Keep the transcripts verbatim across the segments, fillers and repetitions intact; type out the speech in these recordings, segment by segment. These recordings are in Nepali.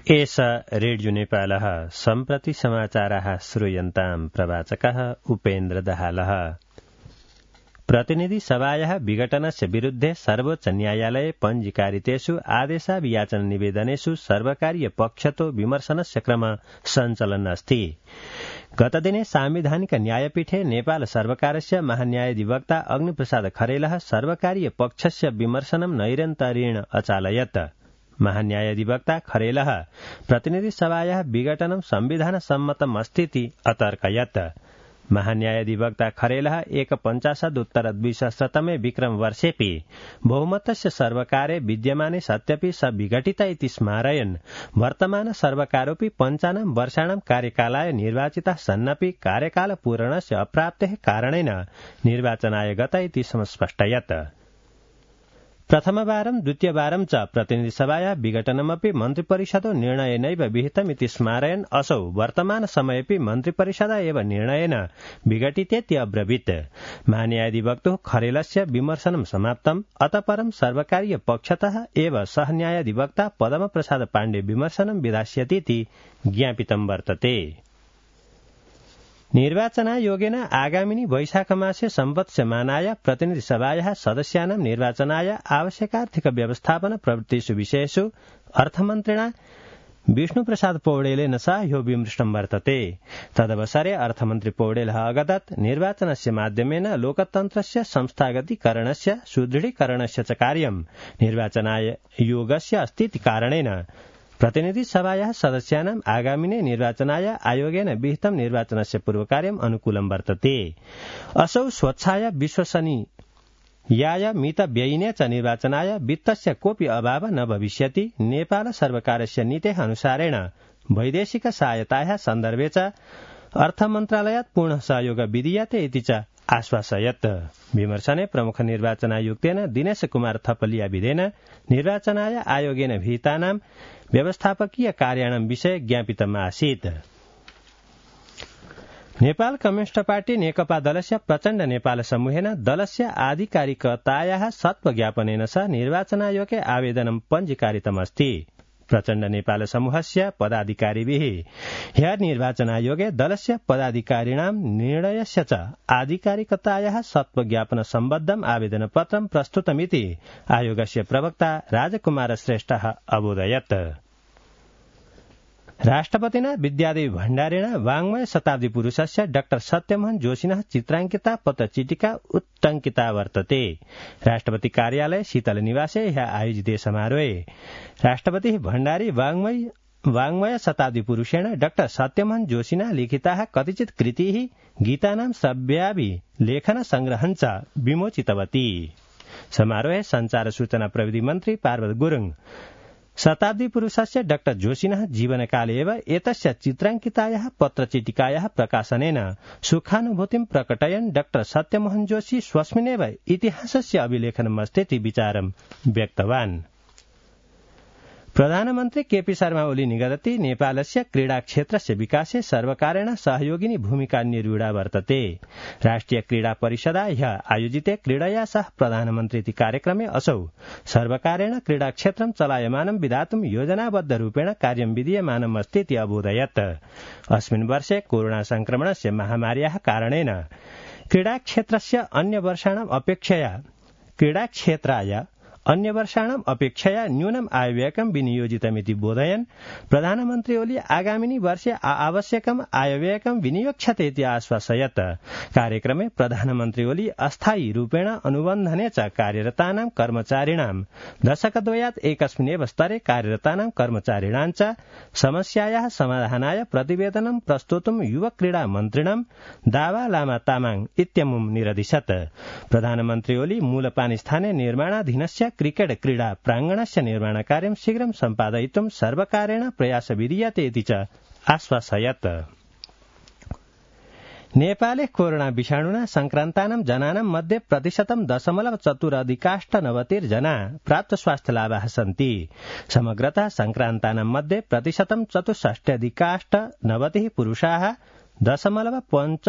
एष रेडियो नेपालः सम्प्रति समाचाराः श्रूयन्ताम् प्रवाचकः उपेन्द्र दहालः। प्रतिनिधि सभायाः विघटनस्य विरुद्धे सर्वोच्च न्यायालये पञ्जीकारितेषु आदेशाभियाचन निवेदनेषु सर्वकारीय पक्षतो विमर्शनस्य क्रम सञ्चलन् अस्ति। गतदिने सांविधानिक न्यायपीठे नेपाल सर्वकारस्य महान्यायाधिवक्ता अग्निप्रसाद खरेलः सर्वकारीय पक्षस्य विमर्शनं नैरन्तर्येण अचालयत्। महान्यायाधिवक्ता खरेलः प्रतिनिधि सभायाः विघटनं संविधानसम्मतमस्तीति अतर्कयत्। महान्यायाधिवक्ता खरेलः एकपञ्चाशदुत्तर द्विसहस्रतमे विक्रम वर्षेऽपि बहुमतस्य सर्वकारे विद्यमाने सत्यपि स विघटित इति स्मारयन् वर्तमान सर्वकारोऽपि पञ्चानां वर्षाणां कार्यकालाय निर्वाचितः सन्नपि कार्यकालपूरणस्य अप्राप्तेः कारणेन निर्वाचनाय गत इति समस्पष्टयत्। प्रथमवारं द्वितीयवारं च प्रतिनिधिसभायाः विघटनमपि मन्त्रिपरिषदो निर्णयेनैव विहितमिति स्मारयन् असौ वर्तमान समयेऽपि मन्त्रिपरिषद एव निर्णयेन विघटितेति अब्रवीत्। महान्यायाधिवक्तुः खरेलस्य विमर्शनं समाप्तम्। अतः परं सर्वकारीय पक्षतः एव सहन्यायाधिवक्ता पद्मप्रसाद पाण्डे विमर्शनं विधास्यतीति ज्ञापितं वर्तते। निर्वाचनायोगेन आगामिनी वैशाखमासे संवत्स्यमानाय प्रतिनिधिसभायाः सदस्यानां निर्वाचनाय आवश्यकार्थिक व्यवस्थापन प्रवृत्तिषु विषयेषु अर्थमन्त्रिणा विष्णुप्रसाद पौडेलेन सह ह्यो विमृष्टं वर्तते। तदवसरे अर्थमन्त्री पौडेलः अगदत् निर्वाचनस्य माध्यमेन लोकतन्त्रस्य संस्थागतीकरणस्य सुदृढीकरणस्य च कार्यं निर्वाचनायोगस्य अस्तीति कारणेन प्रतिनिधि सभायाः सदस्यानाम् आगामिने निर्वाचनाय आयोगेन विहितं निर्वाचनस्य पूर्वकार्यम् अनुकूलं वर्तते। असौ स्वच्छाय विश्वसनीयाय मितव्ययिने च निर्वाचनाय वित्तस्य कोऽपि अभाव न भविष्यति। नेपाल सर्वकारस्य नीतेः अनुसारेण वैदेशिक सहायतायाः सन्दर्भे च अर्थमन्त्रालयात् पूर्ण सहयोग विधीयते इति च आश्वासयत्। विमर्शने प्रमुख निर्वाचनायुक्तेन दिनेश कुमार थपलियाविदेन निर्वाचनाय आयोगेन विहितानां व्यवस्थापकीय कार्याणां विषय ज्ञापितमासीत्। नेपाल कम्युनिस्ट पार्टी नेकपा दलस्य प्रचण्ड नेपाल समूहेन दलस्य आधिकारिकतायाः सत्त्वज्ञापनेन सह निर्वाचनायोगे आवेदनं पञ्जीकारितमस्ति। प्रचण्ड नेपाल समूहस्य पदाधिकारिभिः ह्यः निर्वाचनायोगे दलस्य पदाधिकारिणां निर्णयस्य च आधिकारिकतायाः सत्त्वज्ञापन सम्बद्धम् आवेदनपत्रं प्रस्तुतमिति आयोगस्य प्रवक्ता राजकुमार श्रेष्ठः अबोधयत्। राष्ट्रपतिना विद्यादेवी भण्डारेण वाङ्मय शताब्दी पुरुषस्य डाक्टर सत्यमोहन जोशिनः चित्रांकिता पत्रचिटिका उत्टंकिता वर्तते। राष्ट्रपति कार्यालय शीतल निवासे ह्यः आयोजिते समारोहे राष्ट्रपतिः भण्डारी वाङ्मय वाङ्मय शताब्दी पुरुषेण डाक्टर सत्यमोहन जोशिना लिखिताः कतिचित् कृतिः गीतानां श्रव्याभि लेखन संग्रहं च विमोचितवती। समारोहे संचार सूचना प्रविधि मन्त्री पार्वत गुरुङ शताब्दी पुरुषस्य डाक्टर जोशिनः जीवनकाले एव एतस्य चित्रांकितायाः पत्रचिटिकायाः प्रकाशनेन सुखानुभूतिं प्रकटयन् डाक्टर सत्यमोहन जोशी स्वस्मिन्नेव इतिहासस्य अभिलेखनमस्तीति विचारं व्यक्तवान्। प्रधानमन्त्री केपी शर्मा ओली निगदति नेपालस्य क्रीडा क्षेत्रस्य विकासे सर्वकारेण सहयोगिनी भूमिका निर्विडा वर्तते। राष्ट्रिय क्रीडा परिषदा ह्यः आयोजिते क्रीडया सह प्रधानमन्त्रीति कार्यक्रमे असौ सर्वकारेण क्रीडा क्षेत्रं चलायमानं विधातुं योजनाबद्ध रूपेण कार्यं विधीयमानम् अस्तीति अबोधयत्। अस्मिन् वर्षे कोरोना संक्रमणस्य महामार्याः कारणेन क्रीडा क्षेत्रस्य अन्य वर्षाणाम् अपेक्षया क्रीडा क्षेत्राय अन्य वर्षाणाम् अपेक्षया न्यूनम् आयव्ययकं विनियोजितमिति बोधयन् प्रधानमन्त्री ओली आगामिनी वर्षे आवश्यकम् आयव्ययकं विनियोक्ष्यते इति आश्वासयत्। कार्यक्रमे प्रधानमन्त्री ओली अस्थायी रूपेण अनुबन्धने च कार्यरतानां कर्मचारिणां दशकद्वयात् एकस्मिन्नेव स्तरे कार्यरतानां कर्मचारिणां च समस्यायाः समाधानाय प्रतिवेदनं प्रस्तोतुं युव क्रीडा मन्त्रिणं दावा लामा तामाङ इत्यमुं निरदिशत्। प्रधानमन्त्री ओली मूलपानीस्थाने निर्माणाधीनस्य क्रिकेट क्रीडा प्राङ्गणस्य निर्माणकार्यं शीघ्रं सम्पादयितुं सर्वकारेण प्रयास विधीयते इति च आश्वासयत्। नेपाले कोरोना विषाणुना संक्रान्तानां जनानां मध्ये प्रतिशतं दशमलव चतुरधिकाष्टनवतिर्जना प्राप्त स्वास्थ्यलाभाः सन्ति। समग्रतः संक्रान्तानां मध्ये प्रतिशतं चतुष्षष्ट्यधिकाष्टनवतिः पुरुषाः दशमलव पञ्च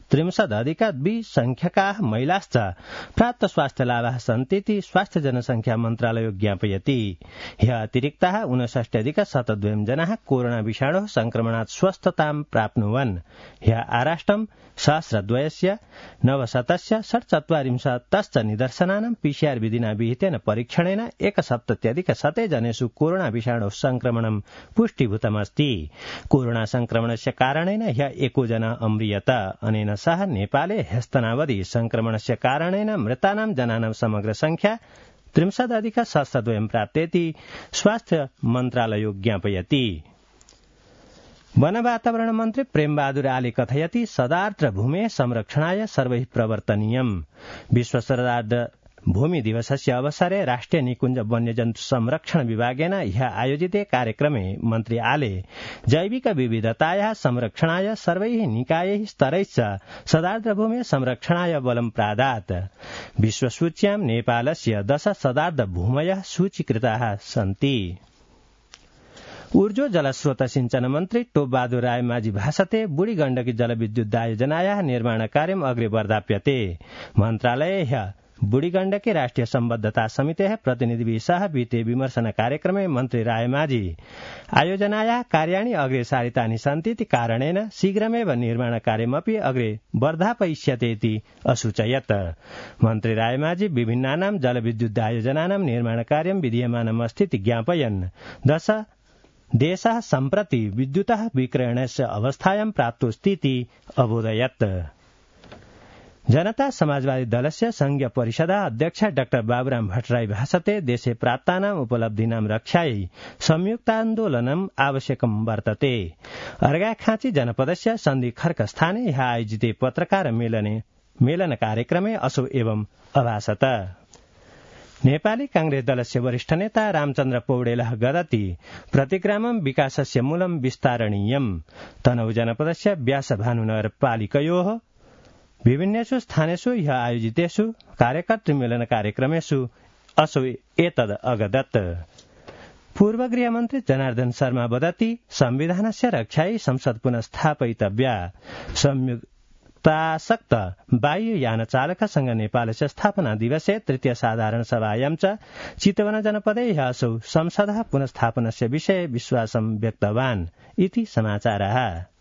त्रिंशदधिक द्विसंख्यकाः महिलाश्च प्राप्त स्वास्थ्यलाभाः सन्तीति स्वास्थ्य जनसंख्या मन्त्रालयो ज्ञापयति। ह्यः अतिरिक्ताः ऊनषष्ट्यधिक शतद्वयं जनाः कोरोना विषाणोः संक्रमणात् स्वस्थतां प्राप्नुवन्। ह्यः आराष्ट्रं सहस्रद्वयस्य नवशतस्य षट्चत्वारिंशत्तश्च निदर्शनानां पीसीआर विधिना विहितेन परीक्षणेन एकसप्तत्यधिक शते जनेषु कोरोना विषाणोः संक्रमणं पुष्टीभूतमस्ति। कोरोना संक्रमणस्य कारणेन ह्यः एको जना अम्रियत। अनेन सह नेपाले ह्यस्तनावधि संक्रमणस्य कारणेन मृतानां जनानां समग्र संख्या त्रिंशदधिक सहस्रद्वयं प्राप्तेति स्वास्थ्य मन्त्रालयो ज्ञापयति। वन वातावरण मन्त्री प्रेमबहादुर आले कथयति सदार्द्र भूमेः संरक्षणाय सर्वैः प्रवर्तनीयम्। विश्व सदार्द्र भूमि दिवसस्य अवसरे राष्ट्रिय निकुञ्ज वन्यजन्तु संरक्षण विभागेन ह्यः आयोजिते कार्यक्रमे मन्त्री आले जैविक विविधतायाः संरक्षणाय सर्वैः निकायैः स्तरैश्च सदार्द्र भूमेः संरक्षणाय बलं प्रादात्। विश्वसूच्यां नेपालस्य दश सदार्द्र भूमयः सूचीकृताः सन्ति। ऊर्जो जलस्रोत सिंचन मन्त्री टोपबहादुर रायमाझी भाषते बुढी गण्डकी जलविद्युद्दायोजनायाः निर्माण कार्यम् अग्रे वर्धाप्यते। मन्त्रालये ह्यः बुढी गण्डकी राष्ट्रिय सम्बद्धता समितेः प्रतिनिधिभिः सह वित्तीय विमर्शन कार्यक्रमे मन्त्री रायमाझी आयोजनायाः कार्याणि अग्रे सारितानि सन्तीति कारणेन शीघ्रमेव निर्माण कार्यमपि अग्रे वर्धापयिष्यते इति असूचयत्। मन्त्री रायमाझी विभिन्नानां जलविद्युद्दायोजनानां निर्माण कार्यं विधीयमानमस्तीति ज्ञापयन्। दश देशः सम्प्रति विद्युतः विक्रयणस्य अवस्थायां प्राप्तोऽस्तीति अबोधयत्। जनता समाजवादी दलस्य संघीय परिषदा अध्यक्ष डाक्टर बाबुराम भट्टराई भाषते देशे प्राप्तानाम् उपलब्धीनां रक्षायै संयुक्तान्दोलनम् आवश्यकं वर्तते। अर्घाखाँची जनपदस्य सन्धि खर्क स्थाने ह्यः आयोजिते पत्रकार मेलने मेलन कार्यक्रमे असौ एवं अभाषत। नेपाली कांग्रेस दलस्य वरिष्ठ नेता रामचन्द्र पौडेलः गदति प्रतिग्रामं विकासस्य मूलं विस्तारणीयम्। तनहु जनपदस्य व्यासभानुनगरपालिकयोः विभिन्नेषु स्थानेषु ह्यः आयोजितेषु कार्यकर्तृमेलन कार्यक्रमेषु असौ एतद् अगदत्। पूर्व गृहमन्त्री जनार्दन शर्मा वदति संविधानस्य रक्षायै संसद पुनः स्थापयितव्या। संयुक्तासक्त वायुयान चालक संघ नेपालस्य स्थापना दिवसे तृतीय साधारण सभायां च चितवन जनपदे ह्यः असौ संसदः पुनः स्थापनस्य विषये विश्वासं व्यक्तवान् इति समाचारः।